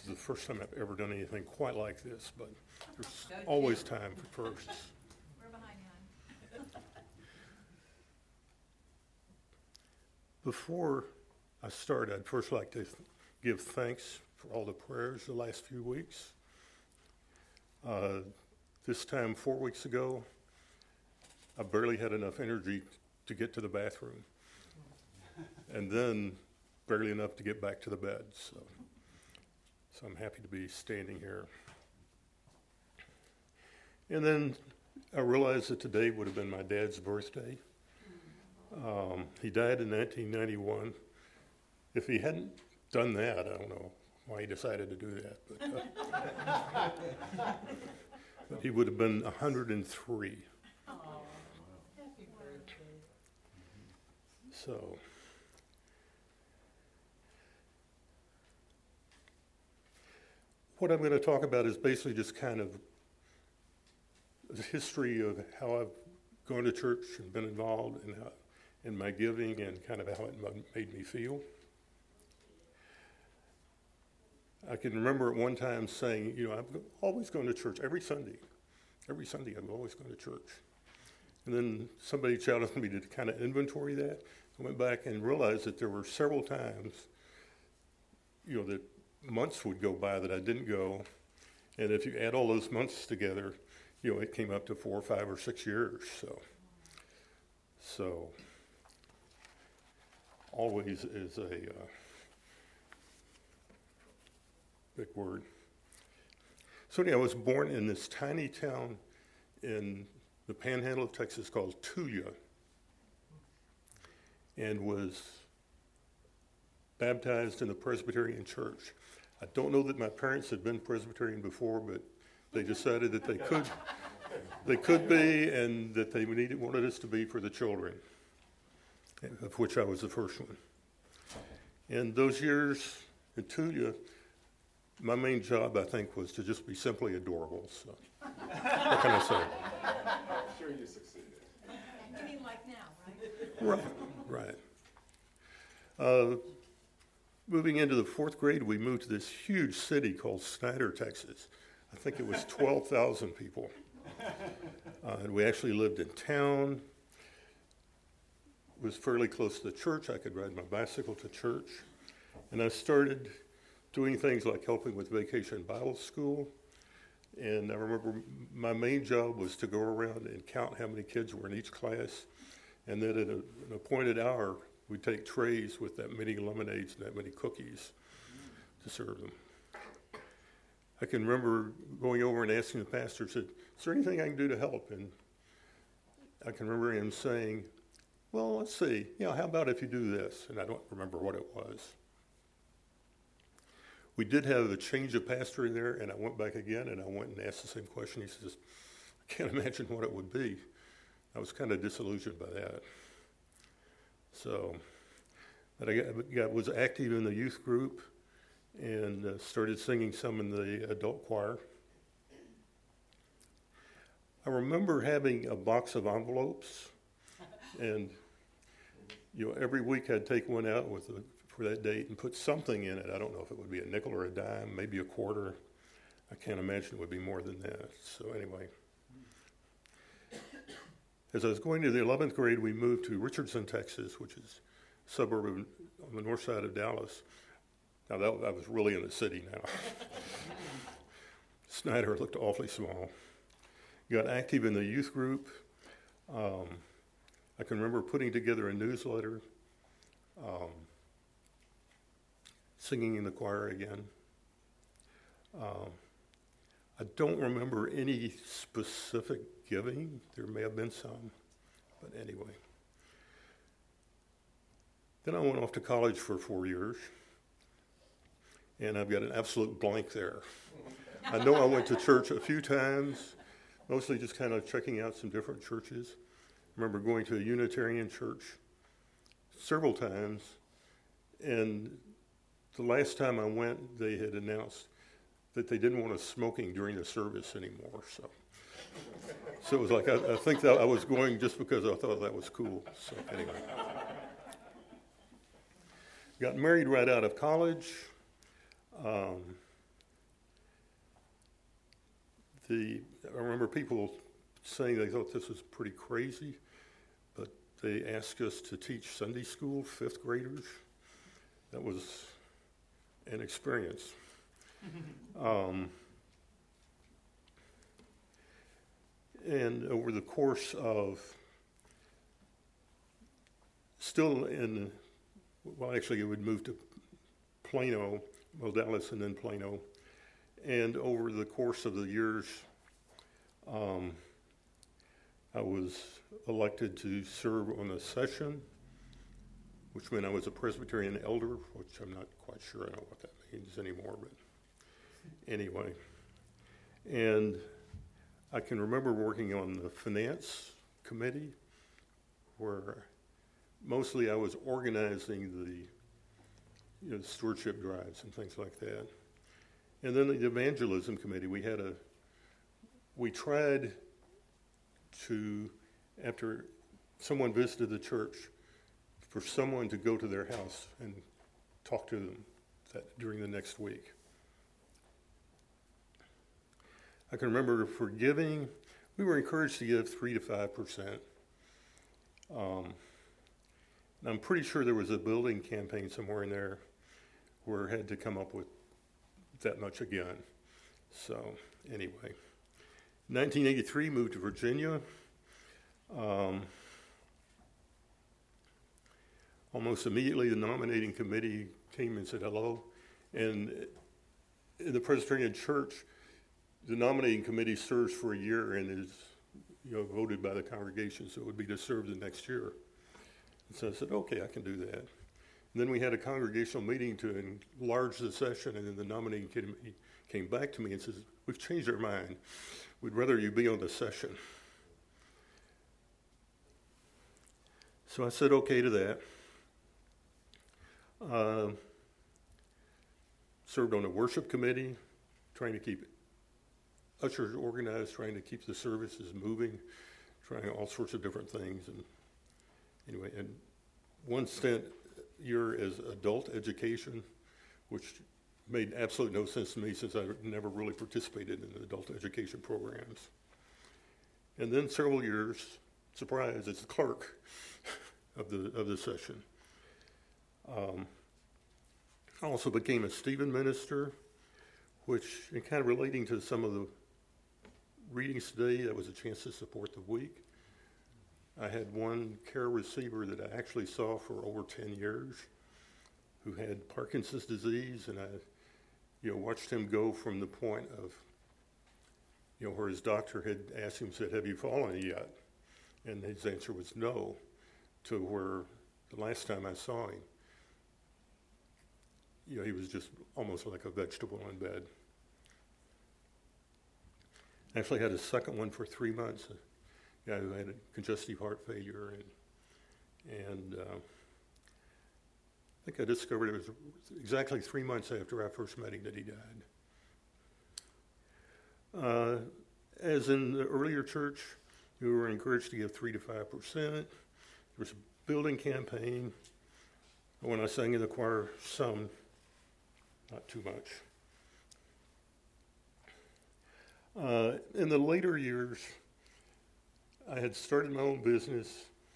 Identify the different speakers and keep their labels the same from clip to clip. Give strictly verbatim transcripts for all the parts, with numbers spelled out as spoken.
Speaker 1: the first time I've ever done anything quite like this, but there's always time for firsts.
Speaker 2: We're behind you, hon.
Speaker 1: Before I start, I'd first like to th- give thanks for all the prayers the last few weeks. Uh, this time, four weeks ago, I barely had enough energy to get to the bathroom, and then barely enough to get back to the bed. So, so I'm happy to be standing here. And then I realized that today would have been my dad's birthday. Um, he died in nineteen ninety-one. If he hadn't done that, I don't know why he decided to do that. But, uh, but he would have been one hundred three.
Speaker 2: Oh, happy birthday.
Speaker 1: So, what I'm going to talk about is basically just kind of the history of how I've gone to church and been involved in, how, in my giving and kind of how it made me feel. I can remember at one time saying, you know, I'm always going to church every Sunday. Every Sunday I'm always going to church. And then somebody challenged me to kind of inventory that. I went back and realized that there were several times, you know, that months would go by that I didn't go. And if you add all those months together, you know, it came up to four or five or six years. So, so always is a uh, big word. So anyway, I was born in this tiny town in the panhandle of Texas called Tulia, and was baptized in the Presbyterian church. I don't know that my parents had been Presbyterian before, but they decided that they could they could be, and that they needed, wanted us to be for the children, of which I was the first one. And those years in Tulia, my main job, I think, was to just be simply adorable. So, what can I say?
Speaker 3: I'm sure you succeeded.
Speaker 2: You mean like now, right?
Speaker 1: Right, right. Uh, moving into the fourth grade, we moved to this huge city called Snyder, Texas. I think it was twelve thousand people. Uh, and we actually lived in town. It was fairly close to the church. I could ride my bicycle to church. And I started doing things like helping with Vacation Bible School. And I remember my main job was to go around and count how many kids were in each class. And then at a, an appointed hour, we'd take trays with that many lemonades and that many cookies to serve them. I can remember going over and asking the pastor, said, is there anything I can do to help? And I can remember him saying, well, let's see, you know, how about if you do this? And I don't remember what it was. We did have a change of pastor there, and I went back again, and I went and asked the same question. He says, I can't imagine what it would be. I was kind of disillusioned by that. So, but I got, got, was active in the youth group and uh, started singing some in the adult choir. I remember having a box of envelopes, and you know, every week I'd take one out with a, for that date and put something in it. I don't know if it would be a nickel or a dime, maybe a quarter. I can't imagine it would be more than that. So anyway, as I was going to the eleventh grade, we moved to Richardson, Texas, which is a suburb of, on the north side of Dallas. Now, that, I was really in the city now. Snyder looked awfully small. Got active in the youth group. Um, I can remember putting together a newsletter, um, singing in the choir again. Um, I don't remember any specific giving. There may have been some, but anyway. Then I went off to college for four years. And I've got an absolute blank there. I know I went to church a few times, mostly just kind of checking out some different churches. I remember going to a Unitarian church several times, and the last time I went, they had announced that they didn't want us smoking during the service anymore. So, so it was like, I, I think that I was going just because I thought that was cool. So anyway. Got married right out of college. Um, the I remember people saying they thought this was pretty crazy, but they asked us to teach Sunday school, fifth graders. That was an experience. um, and over the course of, still in, well, actually, it would move to Plano, well, Dallas, and then Plano. And over the course of the years, um, I was elected to serve on a session, which meant I was a Presbyterian elder, which I'm not quite sure I know what that means anymore, but anyway. And I can remember working on the finance committee, where mostly I was organizing the you know, stewardship drives and things like that. And then the evangelism committee, we had a, we tried to, after someone visited the church, for someone to go to their house and talk to them that, during the next week. I can remember for giving, we were encouraged to give three to five percent. Um, and I'm pretty sure there was a building campaign somewhere in there where it had to come up with that much again. So anyway, nineteen eighty-three, moved to Virginia. Um, almost immediately, the nominating committee came and said hello. And in the Presbyterian Church, the nominating committee serves for a year and is, you know, voted by the congregation, so it would be to serve the next year. And so I said, okay, I can do that. And then we had a congregational meeting to enlarge the session, and then the nominating committee came back to me and says, we've changed our mind. We'd rather you be on the session. So I said okay to that. Uh, served on a worship committee, trying to keep ushers organized, trying to keep the services moving, trying all sorts of different things. And anyway, and one stint year as adult education, which made absolutely no sense to me since I never really participated in adult education programs. And then several years, surprise, as the clerk of the of the session. Um, I also became a Stephen minister, which, in kind of relating to some of the readings today, that was a chance to support the week. I had one care receiver that I actually saw for over ten years who had Parkinson's disease, and I you know, watched him go from the point of, you know, where his doctor had asked him, said, have you fallen yet? And his answer was no, to where the last time I saw him, you know, he was just almost like a vegetable in bed. Actually had a second one for three months, a guy who had a congestive heart failure, and, and uh, I think I discovered it was exactly three months after I first met him that he died. Uh, as in the earlier church, we were encouraged to give three to five percent. There was a building campaign. When I sang in the choir, some, not too much. Uh, in the later years, I had started my own business.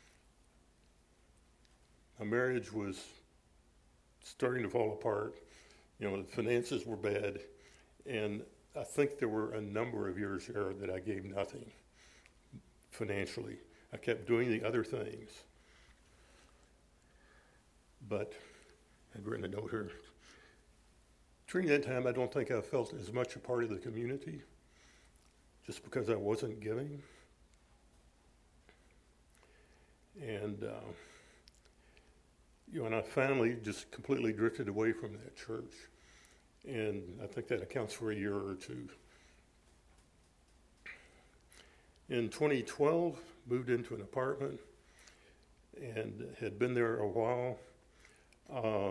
Speaker 1: My marriage was starting to fall apart. You know, the finances were bad, and I think there were a number of years there that I gave nothing financially. I kept doing the other things. But I'd written a note here. During that time, I don't think I felt as much a part of the community, just because I wasn't giving. And, uh, you know, and I finally just completely drifted away from that church. And I think that accounts for a year or two. In twenty twelve, moved into an apartment and had been there a while. Uh,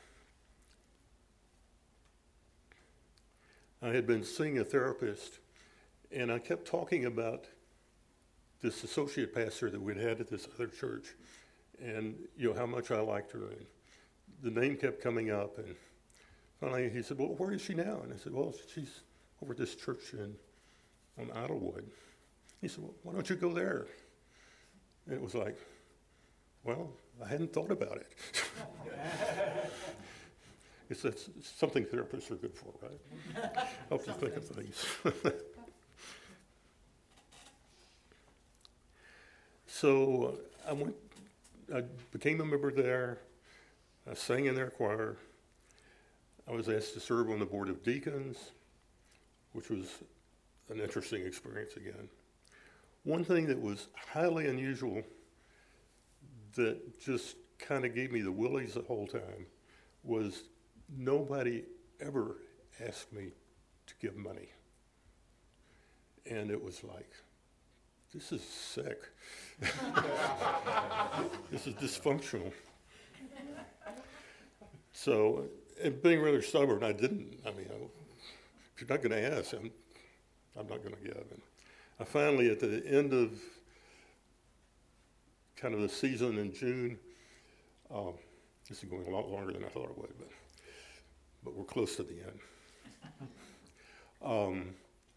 Speaker 1: I had been seeing a therapist, and I kept talking about this associate pastor that we'd had at this other church, and you know how much I liked her, and the name kept coming up, and finally he said, well, where is she now? And I said, well, she's over at this church in on Idlewood. He said, well, why don't you go there? And it was like, well, I hadn't thought about it. It's, that's something therapists are good for, right? Help you think of things. So uh, I went, I became a member there. I sang in their choir. I was asked to serve on the board of deacons, which was an interesting experience again. One thing that was highly unusual that just kind of gave me the willies the whole time was nobody ever asked me to give money. And it was like, this is sick. This is dysfunctional. So, and being rather stubborn, I didn't. I mean, I, if you're not going to ask, I'm, I'm not going to give. And I finally, at the end of kind of the season in June, um, this is going a lot longer than I thought it would, but but we're close to the end. Um,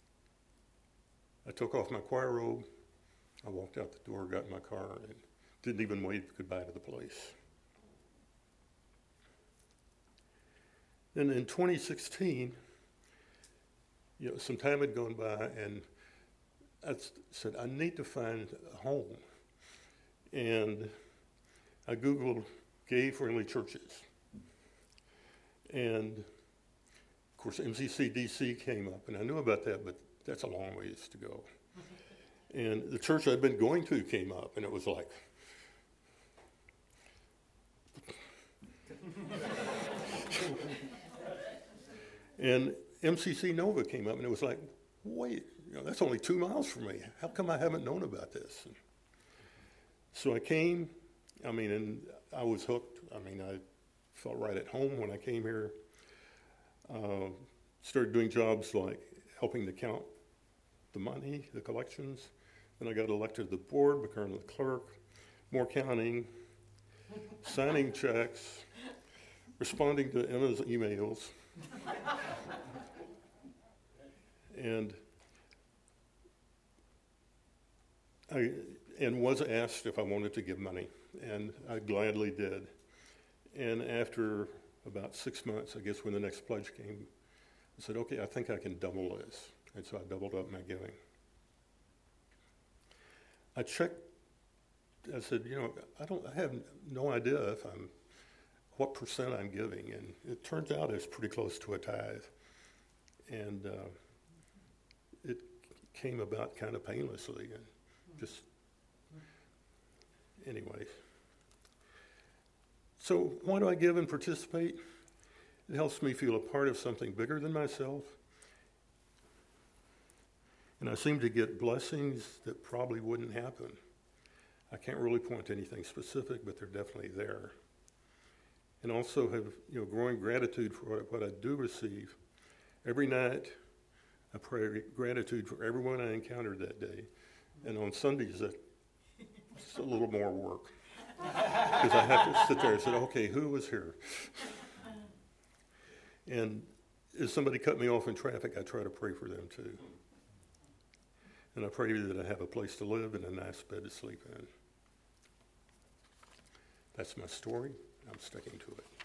Speaker 1: I took off my choir robe. I walked out the door, got in my car, and didn't even wave goodbye to the place. Then in twenty sixteen, you know, some time had gone by, and I said, I need to find a home. And I Googled gay-friendly churches. And, of course, M C C D C came up, and I knew about that, but that's a long ways to go. And the church I'd been going to came up, and it was like, and M C C Nova came up, and it was like, wait, you know, that's only two miles from me. How come I haven't known about this? And so I came, I mean, and I was hooked. I mean, I felt right at home when I came here. Uh, started doing jobs like helping to count the money, the collections. Then I got elected to the board, became the clerk, more counting, signing checks, responding to Emma's emails. and I and was asked if I wanted to give money, and I gladly did. And after about six months, I guess when the next pledge came, I said, okay, I think I can double this. And so I doubled up my giving. I checked, I said, you know, I don't, I have no idea if I'm, what percent I'm giving. And it turns out it's pretty close to a tithe. And uh, it came about kind of painlessly. And just, anyways. So why do I give and participate? It helps me feel a part of something bigger than myself. And I seem to get blessings that probably wouldn't happen. I can't really point to anything specific, but they're definitely there. And also have, you know, growing gratitude for what, what I do receive. Every night, I pray gratitude for everyone I encountered that day. And on Sundays, that, it's a little more work. Because I have to sit there and say, okay, who was here? And if somebody cut me off in traffic, I try to pray for them too. And I pray that I have a place to live and a nice bed to sleep in. That's my story. I'm sticking to it.